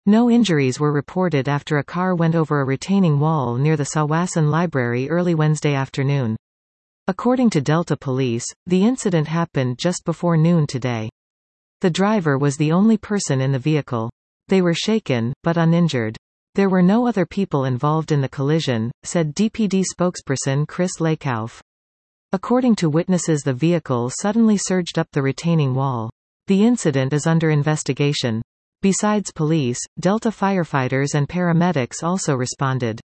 No injuries were reported after a car went over a retaining wall near the Sawasan Library early Wednesday afternoon. According to Delta Police, the incident happened just before noon today. The driver was the only person in the vehicle. They were shaken, but uninjured. There were no other people involved in the collision, said DPD spokesperson Chris Lakoff. According to witnesses, the vehicle suddenly surged up the retaining wall. The incident is under investigation. Besides police, Delta firefighters and paramedics also responded.